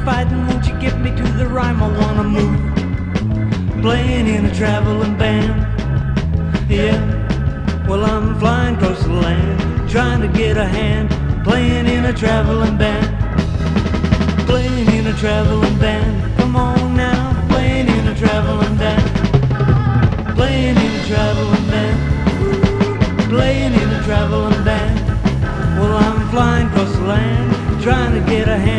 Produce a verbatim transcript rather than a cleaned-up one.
fighting, won't you get me to the rhyme? I wanna move, playing in a traveling band. Yeah, well I'm flying across the land, trying to get a hand, playing in a traveling band. Playing in a traveling band, come on now, playing in a traveling band. Playing in a traveling band, playing in a traveling band. Well I'm flying across the land, trying to get a hand.